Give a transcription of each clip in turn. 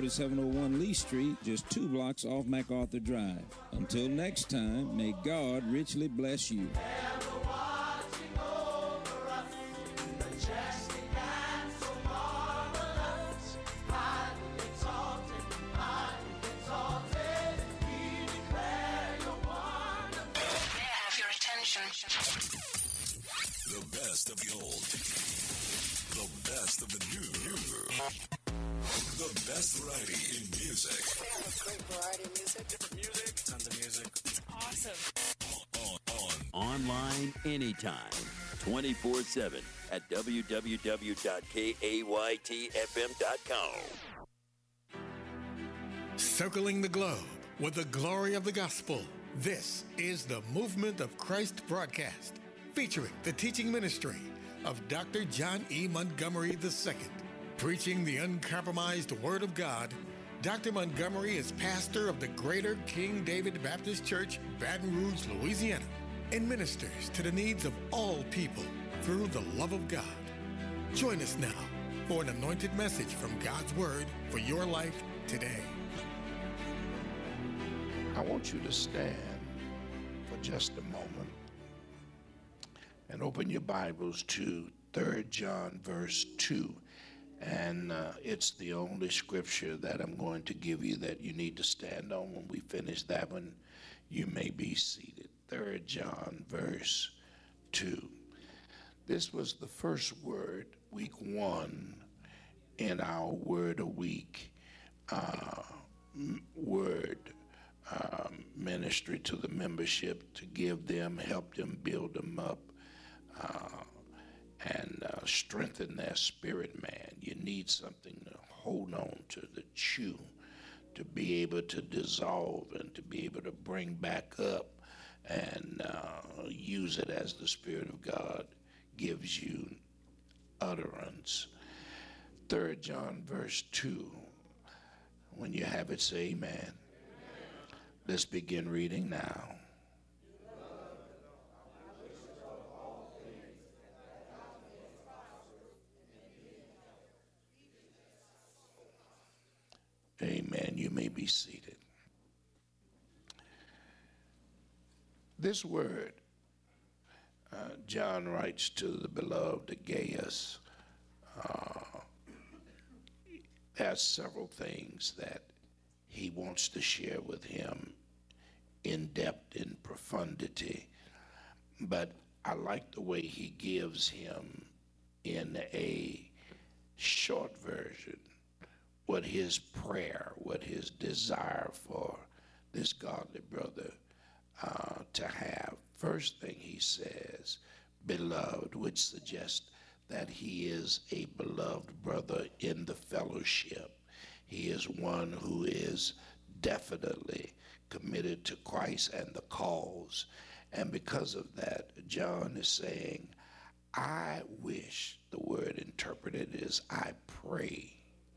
4701 Lee Street, just 2 blocks off MacArthur Drive. Until next time, may God richly bless you. The best of the old. The best of the new. The best variety in music. Great variety of music. Different music. Tons of music. Awesome. Online anytime. 24/7 at www.kaytfm.com. Circling the globe with the glory of the gospel. This is the Movement of Christ broadcast, featuring the teaching ministry of Dr. John E. Montgomery II. Preaching the uncompromised Word of God, Dr. Montgomery is pastor of the Greater King David Baptist Church, Baton Rouge, Louisiana, and ministers to the needs of all people through the love of God. Join us now for an anointed message from God's Word for your life today. I want you to stand for just a moment and open your Bibles to 3 John verse 2. And it's the only scripture that I'm going to give you that you need to stand on. When we finish that one, you may be seated. 3 John verse 2. This was the first word, week 1, in our Word a Week ministry to the membership, to give them, help them, build them up, and strengthen their spirit, man. You need something to hold on to chew, to be able to dissolve and to be able to bring back up and use it as the Spirit of God gives you utterance. 3 John verse 2. When you have it, say amen. Let's begin reading now. Amen. You may be seated. This word, John writes to the beloved Gaius. There are several things that he wants to share with him in depth, in profundity. But I like the way he gives him in a short version what his prayer, what his desire for this godly brother to have. First thing he says, beloved, which suggests that he is a beloved brother in the fellowship. He is one who is definitely committed to Christ and the cause. And because of that, John is saying, I wish, the word interpreted is I pray,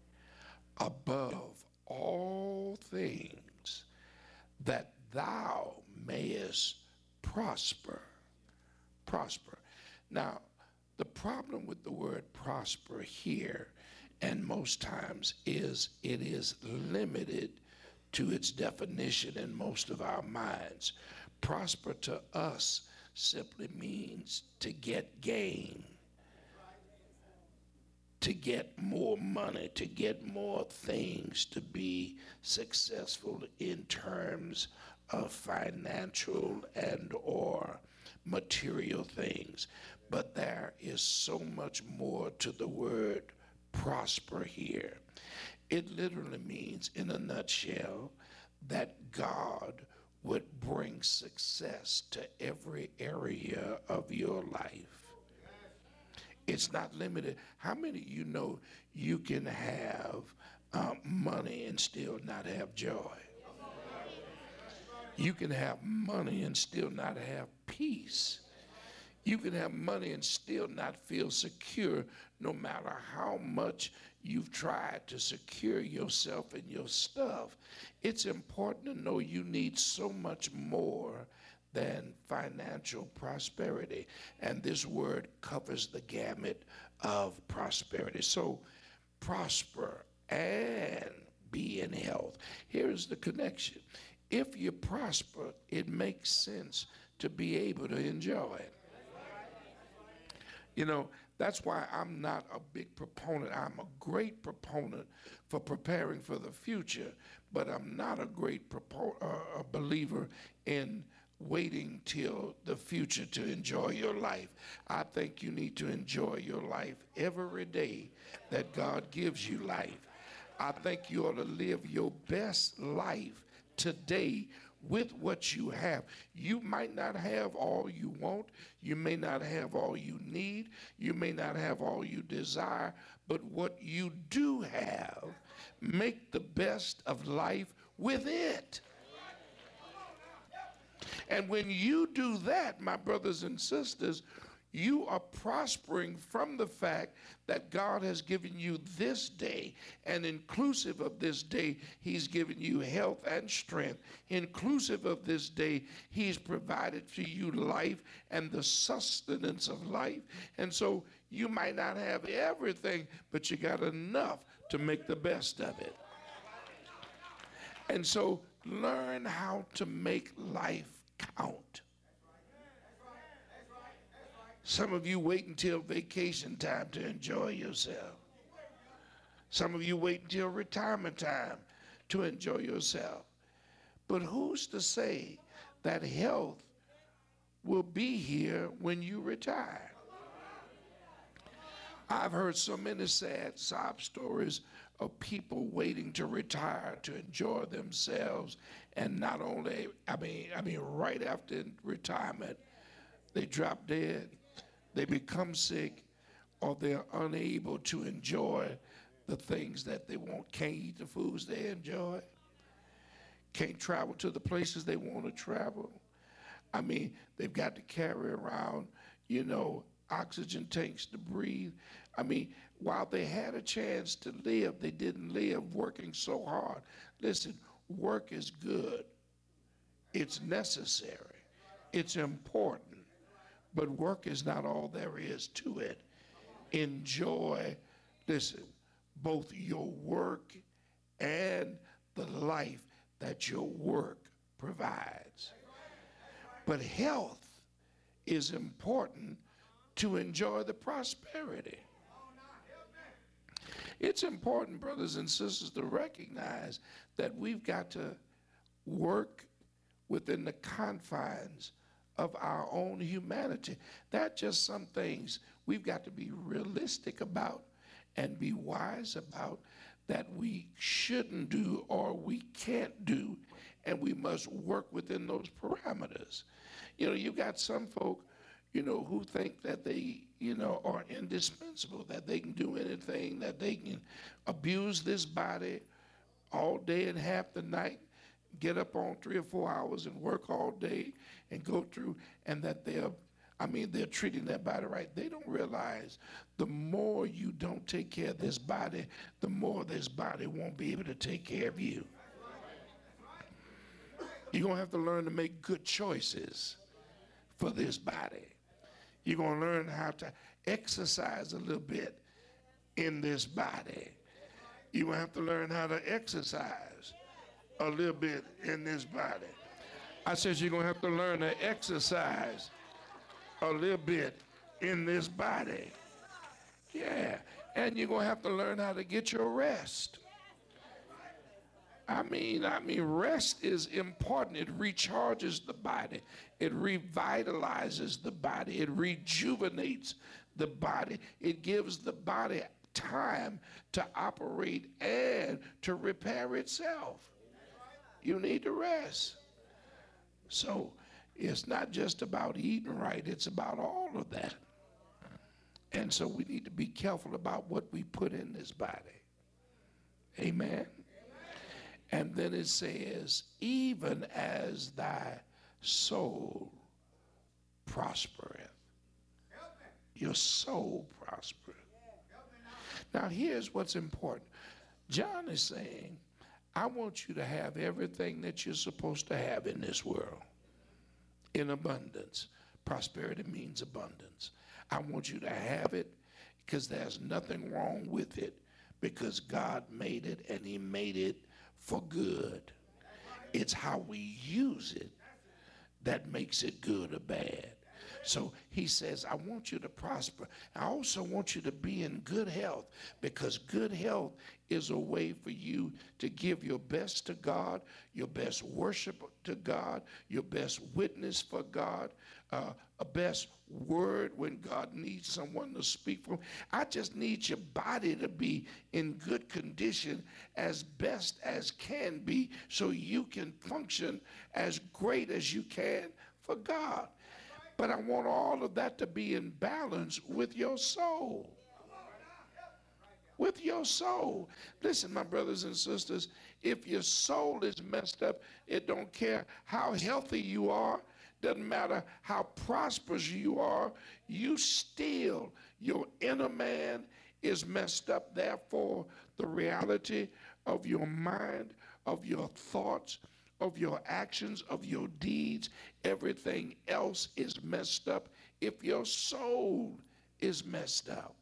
above all things, that thou mayest prosper. Prosper. Now, the problem with the word prosper here, and most times, is it is limited to its definition in most of our minds. Prosper to us simply means to get gain, to get more money, to get more things, to be successful in terms of financial and or material things. But there is so much more to the word prosper here. It literally means, in a nutshell, that God would bring success to every area of your life. It's not limited. How many of you know you can have money and still not have joy? You can have money and still not have peace. You can have money and still not feel secure, no matter how much you've tried to secure yourself and your stuff. It's important to know you need so much more than financial prosperity. And this word covers the gamut of prosperity. So prosper and be be in health. Here's the connection. If you prosper, it makes sense to be able to enjoy it. You know, that's why I'm not a big proponent. I'm a great proponent for preparing for the future, but I'm not a great a believer in waiting till the future to enjoy your life. I think you need to enjoy your life every day that God gives you life. I think you ought to live your best life today with what you have. You might not have all you want. You may not have all you need. You may not have all you desire. But what you do have, make the best of life with it. And when you do that, my brothers and sisters, you are prospering from the fact that God has given you this day, and inclusive of this day, he's given you health and strength. Inclusive of this day, he's provided for you life and the sustenance of life. And so you might not have everything, but you got enough to make the best of it. And so learn how to make life count. Some of you wait until vacation time to enjoy yourself. Some of you wait until retirement time to enjoy yourself. But who's to say that health will be here when you retire? I've heard so many sad sob stories of people waiting to retire to enjoy themselves, and not only, I mean, right after retirement, they drop dead, they become sick, or they're unable to enjoy the things that they want. Can't eat the foods they enjoy, can't travel to the places they want to travel. I mean, they've got to carry around, oxygen tanks to breathe. I mean, while they had a chance to live, they didn't live working so hard. Listen, work is good. It's necessary. It's important. But work is not all there is to it. Enjoy, listen, both your work and the life that your work provides. But health is important to enjoy the prosperity. It's important, brothers and sisters, to recognize that we've got to work within the confines of our own humanity. There are just some things we've got to be realistic about and be wise about that we shouldn't do or we can't do, and we must work within those parameters. You got some folk, who think that they, are indispensable, that they can do anything, that they can abuse this body all day and half the night, get up on 3 or 4 hours and work all day and go through, and that they're treating their body right. They don't realize the more you don't take care of this body, the more this body won't be able to take care of you. You're going to have to learn to make good choices for this body. You're going to learn how to exercise a little bit in this body. You're going to have to learn how to exercise a little bit in this body. I said you're going to have to learn to exercise a little bit in this body. Yeah, and you're going to have to learn how to get your rest. I mean, rest is important. It recharges the body. It revitalizes the body. It rejuvenates the body. It gives the body time to operate and to repair itself. You need to rest. So it's not just about eating right. It's about all of that. And so we need to be careful about what we put in this body. Amen. And then it says, even as thy soul prospereth. Your soul prospereth. Now here's what's important. John is saying, I want you to have everything that you're supposed to have in this world in abundance. Prosperity means abundance. I want you to have it because there's nothing wrong with it, because God made it, and he made it for good. It's how we use it that makes it good or bad. So he says, I want you to prosper. I also want you to be in good health, because good health is a way for you to give your best to God, your best worship to God, your best witness for God, a best word when God needs someone to speak for him. I just need your body to be in good condition as best as can be, so you can function as great as you can for God. But I want all of that to be in balance with your soul. With your soul. Listen, my brothers and sisters, if your soul is messed up, it don't care how healthy you are, doesn't matter how prosperous you are, you still, your inner man is messed up. Therefore, the reality of your mind, of your thoughts, of your actions, of your deeds, everything else is messed up if your soul is messed up.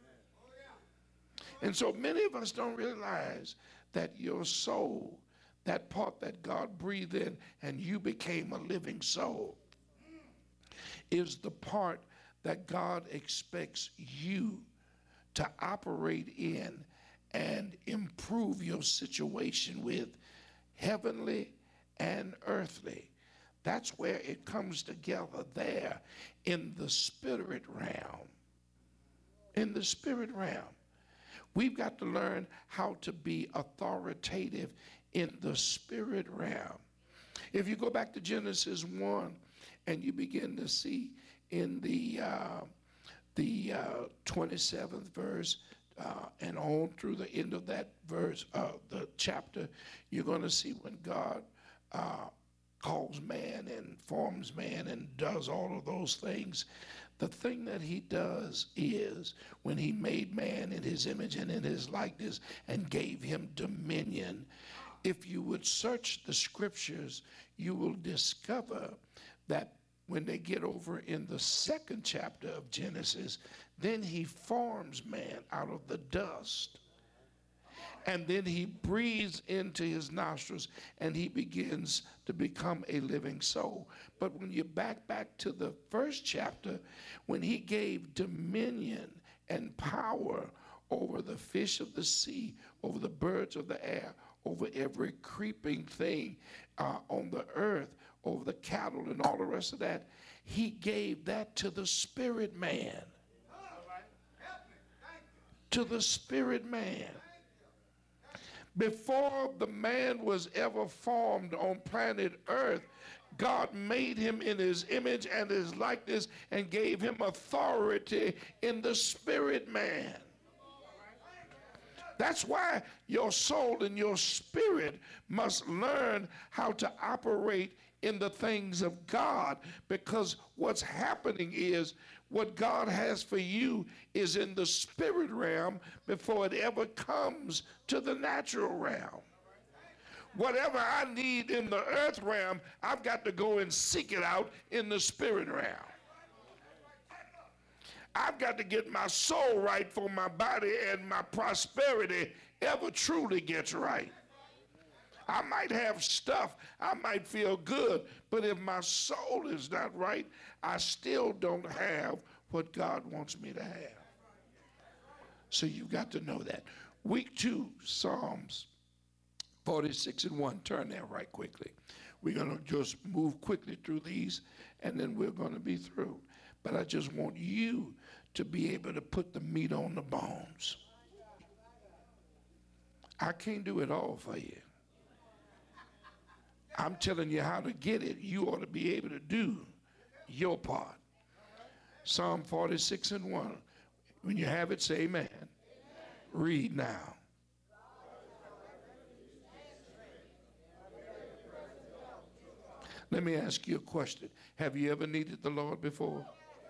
And so many of us don't realize that your soul, that part that God breathed in and you became a living soul, is the part that God expects you to operate in and improve your situation with, heavenly and earthly. That's where it comes together there in the spirit realm. In the spirit realm. We've got to learn how to be authoritative in the spirit realm. If you go back to Genesis 1 and you begin to see in the 27th verse and on through the end of that verse, the chapter, you're going to see when God calls man and forms man and does all of those things. The thing that he does is when he made man in his image and in his likeness and gave him dominion, if you would search the scriptures, you will discover that when they get over in the 2nd chapter of Genesis, then he forms man out of the dust. And then he breathes into his nostrils and he begins to become a living soul. But when you back to the 1st chapter, when he gave dominion and power over the fish of the sea, over the birds of the air, over every creeping thing on the earth, over the cattle and all the rest of that, he gave that to the spirit man. To the spirit man. Before the man was ever formed on planet Earth, God made him in his image and his likeness and gave him authority in the spirit man. That's why your soul and your spirit must learn how to operate in the things of God, because what's happening is what God has for you is in the spirit realm before it ever comes to the natural realm. Whatever I need in the earth realm, I've got to go and seek it out in the spirit realm. I've got to get my soul right for my body and my prosperity ever truly gets right. I might have stuff, I might feel good, but if my soul is not right, I still don't have what God wants me to have. So you've got to know that. Week 2, Psalms 46:1. Turn there right quickly. We're going to just move quickly through these, and then we're going to be through. But I just want you to be able to put the meat on the bones. I can't do it all for you. I'm telling you how to get it. You ought to be able to do your part. Psalm 46:1. When you have it, say amen. Read now. Let me ask you a question. Have you ever needed the Lord before?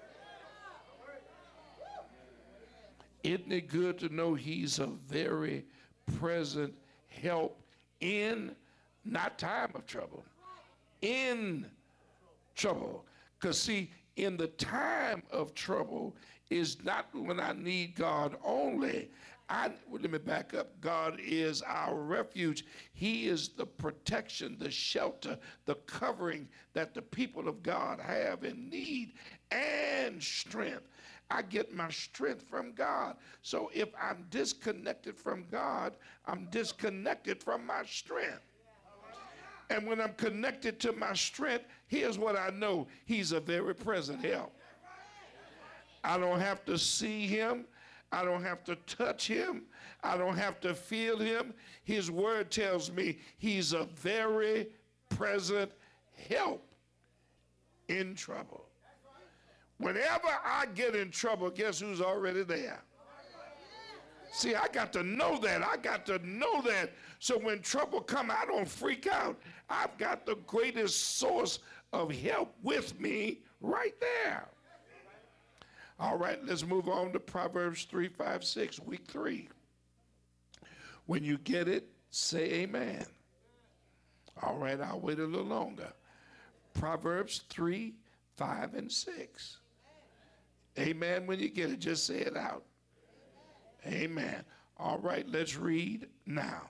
Isn't it good to know he's a very present help in, not time of trouble, in trouble? Because see, in the time of trouble is not when I need God only. Let me back up. God is our refuge. He is the protection, the shelter, the covering that the people of God have in need and strength. I get my strength from God. So if I'm disconnected from God, I'm disconnected from my strength. And when I'm connected to my strength, here's what I know. He's a very present help. I don't have to see him. I don't have to touch him. I don't have to feel him. His word tells me he's a very present help in trouble. Whenever I get in trouble, guess who's already there? See, I got to know that. I got to know that. So when trouble comes, I don't freak out. I've got the greatest source of help with me right there. All right, let's move on to Proverbs 3, 5, 6, week 3. When you get it, say amen. All right, I'll wait a little longer. Proverbs 3, 5, and 6. Amen when you get it. Just say it out. Amen. All right, let's read now.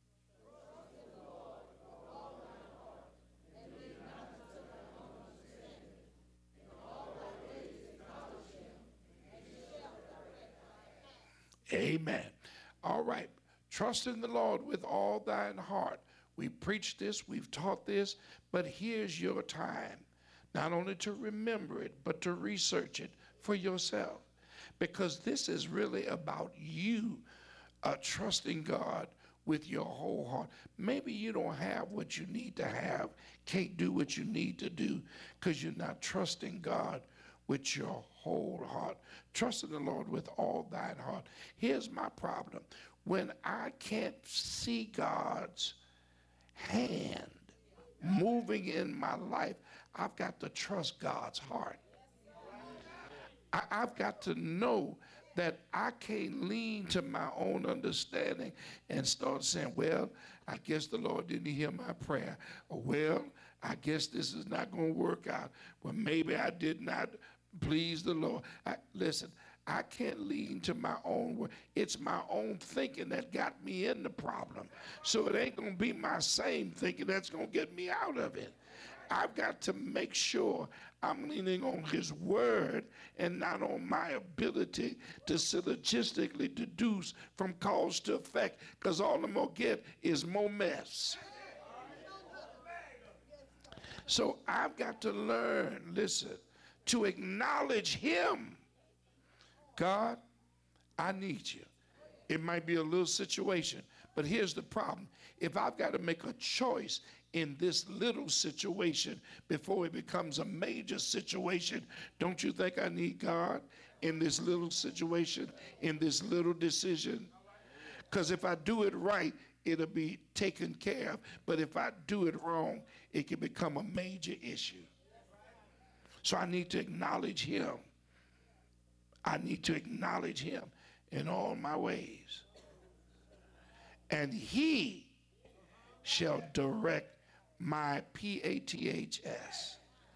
Amen. All right. Trust in the Lord with all thine heart. We preached this, we've taught this, but here's your time. Not only to remember it, but to research it for yourself. Because this is really about you trusting God with your whole heart. Maybe you don't have what you need to have, can't do what you need to do because you're not trusting God with your whole heart. Trust in the Lord with all thine heart. Here's my problem. When I can't see God's hand moving in my life, I've got to trust God's heart. I've got to know that I can't lean to my own understanding and start saying, well, I guess the Lord didn't hear my prayer. Or, well, I guess this is not going to work out. Well, maybe I did not please the Lord. Listen, I can't lean to my own way. It's my own thinking that got me in the problem. So it ain't going to be my same thinking that's going to get me out of it. I've got to make sure I'm leaning on his word and not on my ability to syllogistically deduce from cause to effect, because all I'm going to get is more mess. So I've got to learn, listen, to acknowledge him. God, I need you. It might be a little situation, but here's the problem. If I've got to make a choice in this little situation before it becomes a major situation, don't you think I need God in this little situation, in this little decision? Because if I do it right, it'll be taken care of. But if I do it wrong, it can become a major issue. So I need to acknowledge him. I need to acknowledge him in all my ways. And he shall direct my paths.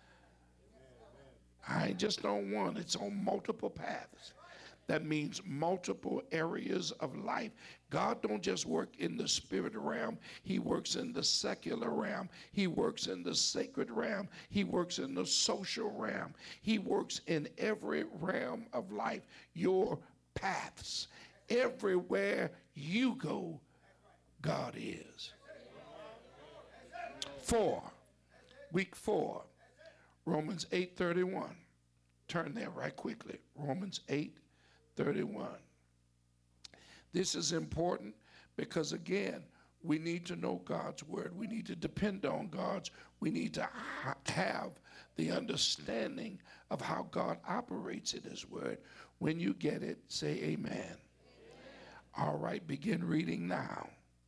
I just don't want, it's on multiple paths. That means multiple areas of life. God don't just work in the spirit realm. He works in the secular realm. He works in the sacred realm. He works in the social realm. He works in every realm of life. Your paths. Everywhere you go, God is. 4, week 4, Romans 8:31. Turn there right quickly. Romans 8:31. This is important because, again, we need to know God's word. We need to depend on God's. We need to have the understanding of how God operates in his word. When you get it, say amen. All right, begin reading now.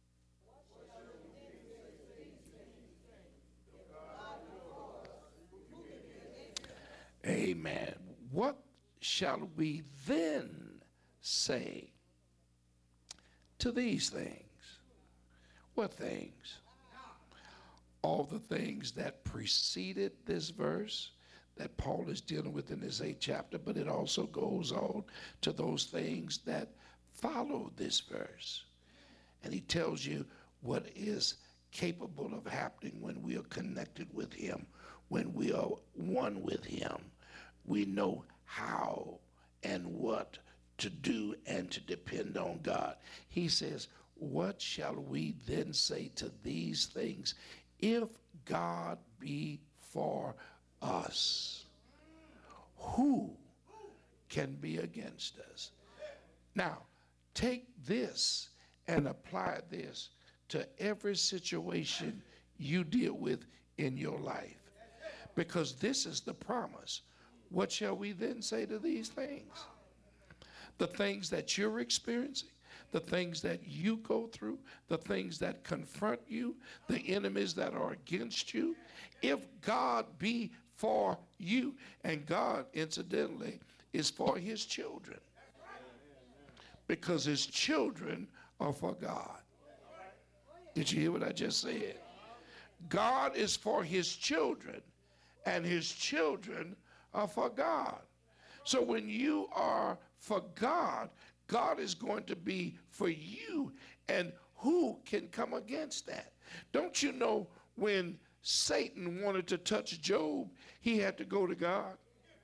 Amen. What shall we then say to these things? What things? All the things that preceded this verse that Paul is dealing with in this 8th chapter, but it also goes on to those things that follow this verse. And he tells you what is capable of happening when we are connected with him, when we are one with him. We know how and what to do and to depend on God. He says, what shall we then say to these things? If God be for us, who can be against us? Now, take this and apply this to every situation you deal with in your life. Because this is the promise. What shall we then say to these things? The things that you're experiencing, the things that you go through, the things that confront you, the enemies that are against you. If God be for you, and God, incidentally, is for his children, because his children are for God. Did you hear what I just said? God is for his children, and his children are for God. So when you are for God, God is going to be for you, and who can come against that? Don't you know when Satan wanted to touch Job, he had to go to God?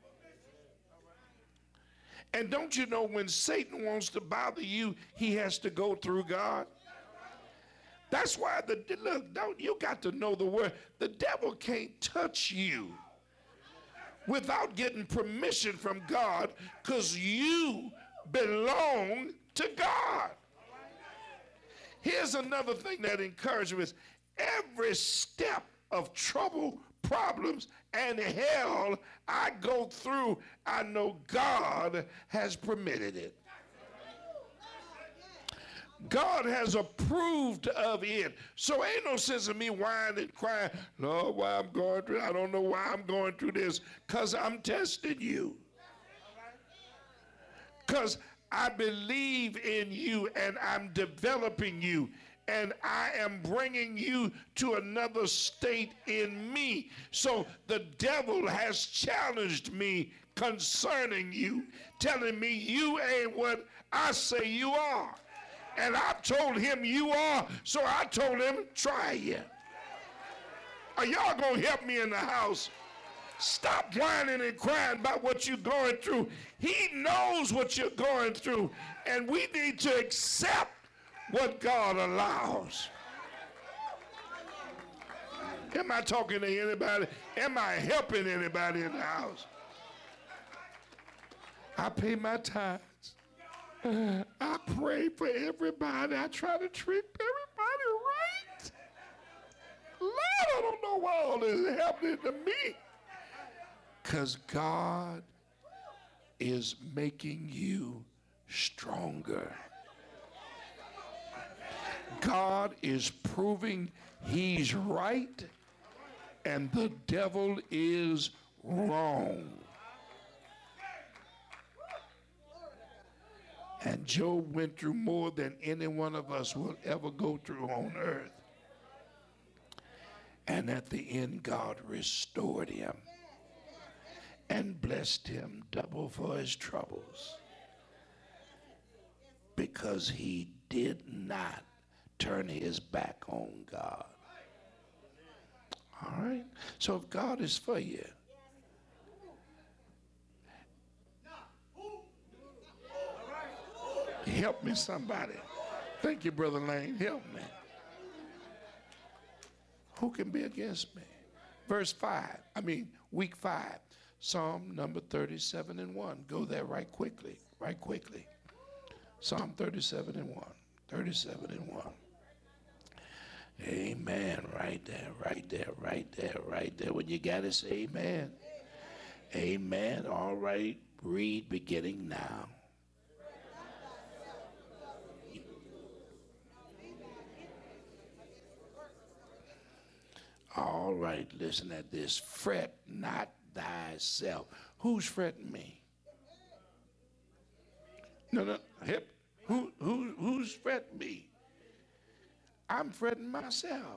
And don't you know when Satan wants to bother you, he has to go through God? That's why you got to know the word. The devil can't touch you without getting permission from God, because you belong to God. Here's another thing that encourages me. Every step of trouble, problems, and hell I go through, I know God has permitted it. God has approved of it. So ain't no sense in me whining and crying, Lord, why I'm going through, I don't know why I'm going through this, because I'm testing you. Because I believe in you and I'm developing you, and I am bringing you to another state in me. So the devil has challenged me concerning you, telling me you ain't what I say you are. And I told him you are, so I told him try you. Are y'all gonna help me in the house? Stop whining and crying about what you're going through. He knows what you're going through, and we need to accept what God allows. Am I talking to anybody? Am I helping anybody in the house? I pay my tithes. I pray for everybody. I try to treat everybody right. Lord, I don't know why all this is happening to me. Because God is making you stronger. God is proving he's right and the devil is wrong. And Job went through more than any one of us will ever go through on earth. And at the end, God restored him and blessed him double for his troubles, because he did not turn his back on God. All right? So if God is for you, help me, somebody. Thank you, Brother Lane. Help me. Who can be against me? Week 5. Psalm number 37 and 1. Go there right quickly. Psalm 37 and 1. 37 and 1. Amen. Right there. When you got it, say amen. Amen. All right. Read beginning now. All right, listen at this. Fret not thyself. Who's fretting me? No. Who's fretting me? I'm fretting myself.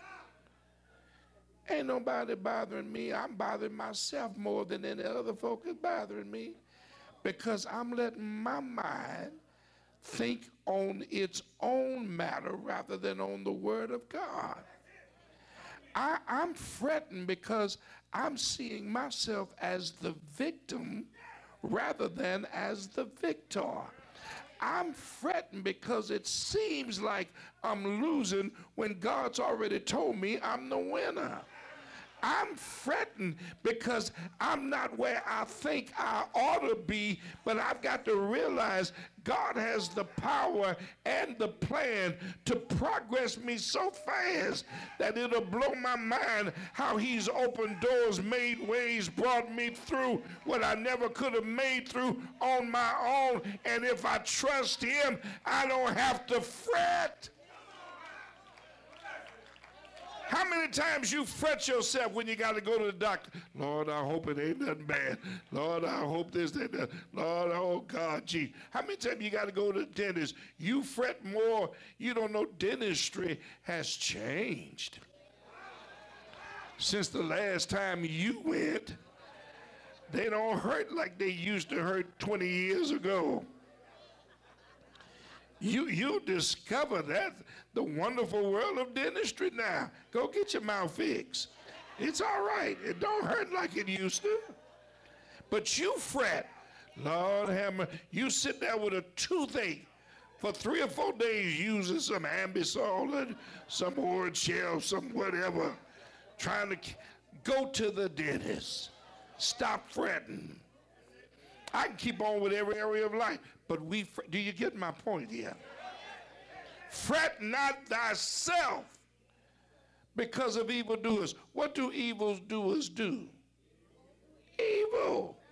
Ain't nobody bothering me. I'm bothering myself more than any other folk is bothering me, because I'm letting my mind think on its own matter rather than on the Word of God. I'm fretting because I'm seeing myself as the victim rather than as the victor. I'm fretting because it seems like I'm losing when God's already told me I'm the winner. I'm fretting because I'm not where I think I ought to be, but I've got to realize God has the power and the plan to progress me so fast that it'll blow my mind how he's opened doors, made ways, brought me through what I never could have made through on my own. And if I trust him, I don't have to fret. How many times you fret yourself when you got to go to the doctor? Lord, I hope it ain't nothing bad. Lord, I hope this ain't that. Lord, oh God, gee. How many times you got to go to the dentist? You fret more. You don't know dentistry has changed. Since the last time you went, they don't hurt like they used to hurt 20 years ago. You'll discover that the wonderful world of dentistry now. Go get your mouth fixed. It's all right. It don't hurt like it used to. But you fret. Lord have mercy. You sit there with a toothache for 3 or 4 days using some Ambisol and some orange shell, some whatever, trying to go to the dentist. Stop fretting. I can keep on with every area of life, but do you get my point here? Fret not thyself because of evildoers. What do evildoers do? Evil.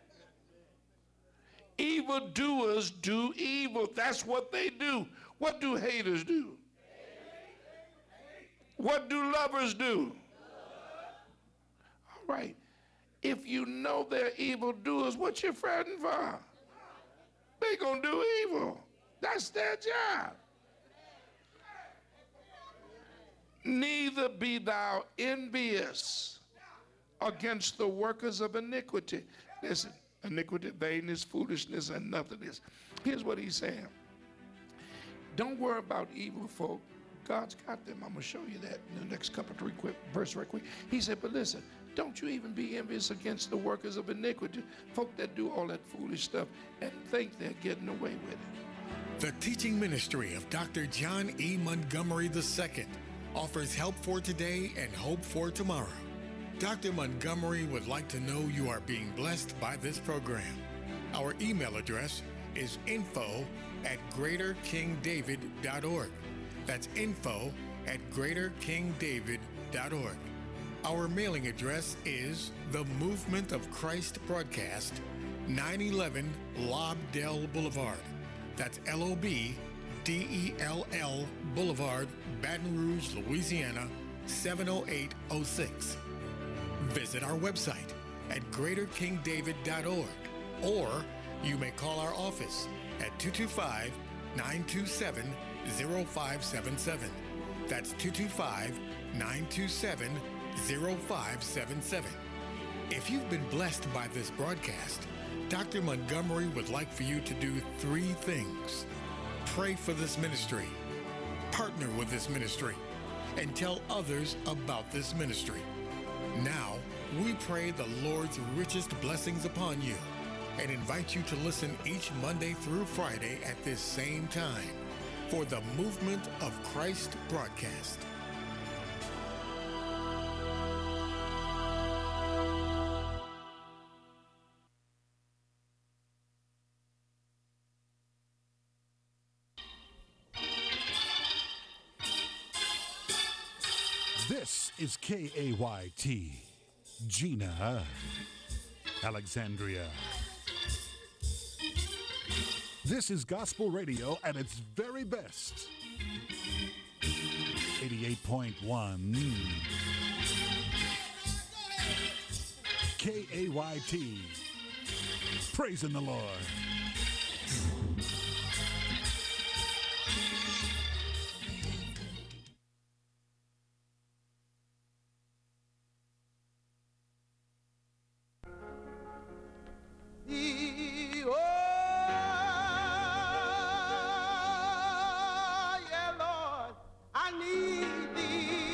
Evildoers do evil. That's what they do. What do haters do? What do lovers do? All right. If you know they're evildoers, what you fretting for? They gonna do evil. That's their job. Neither be thou envious against the workers of iniquity. Listen, iniquity, vainness, foolishness, and nothingness. Here's what he's saying. Don't worry about evil folk. God's got them. I'm going to show you that in the next couple of verse right quick. He said, but listen, don't you even be envious against the workers of iniquity, folk that do all that foolish stuff and think they're getting away with it. The teaching ministry of Dr. John E. Montgomery II offers help for today and hope for tomorrow. Dr. Montgomery would like to know you are being blessed by this program. Our email address is info@greaterkingdavid.org. That's info@greaterkingdavid.org. Our mailing address is The Movement of Christ Broadcast, 911 Lobdell Boulevard. That's LOBDELL Boulevard, Baton Rouge, Louisiana, 70806. Visit our website at greaterkingdavid.org, or you may call our office at 225-927-0577. That's 225-927-0577. If you've been blessed by this broadcast, Dr. Montgomery would like for you to do 3 things. Pray for this ministry, partner with this ministry, and tell others about this ministry. Now, we pray the Lord's richest blessings upon you and invite you to listen each Monday through Friday at this same time for the Movement of Christ broadcast. This is KAYT, Gina, Alexandria. This is gospel radio at its very best. 88.1 KAYT. Praising the Lord.